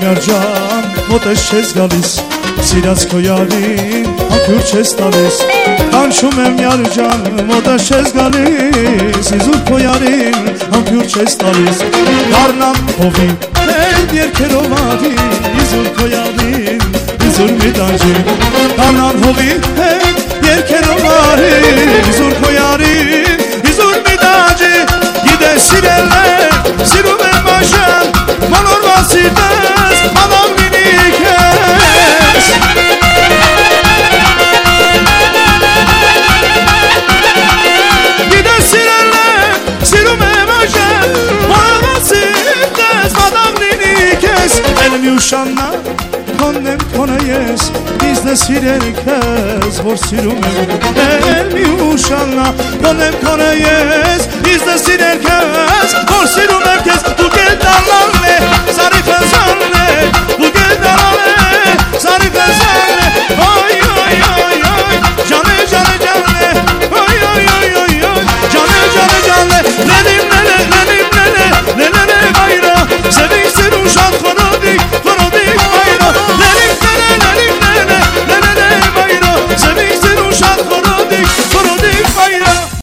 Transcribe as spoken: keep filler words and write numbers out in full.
մյար ջան, մոտես չես գալիս, սիրած քո յարին անկյուր չես տալիս։ Կանչում եմ մյար ջան, մոտես չես գալիս, իզուր քո յարին անկյուր չես տալիս։ Դառնամ հովի հետ երգերով ադի, իզուր քո յարին իզուր մի տանջի։ Դառնամ հովի հետ երգերով ադի, իզուր քո յարին իզուր մի տանջի։ Գիտես սիրել է, սիրում եմ այժմ, մոլորված սիրտես, հադամ լինի քեզ։ Գիտես սիրել է, սիրում եմ այժմ, մոլորված սիրտես, հադամ լինի քեզ։ Էլ մի ուշաննա, քոնն եմ քոնը ես, ինձն է սիրել քեզ, որ սիրում եմ։ Էլ մի ուշաննա, քոնն եմ քոնը ես, ինձն է սիրել քեզ, որ սիրում եմ քեզ։ Դու գել դալալն է, սարի խզալն է, դու գել դալալն է, սարի խզալն է։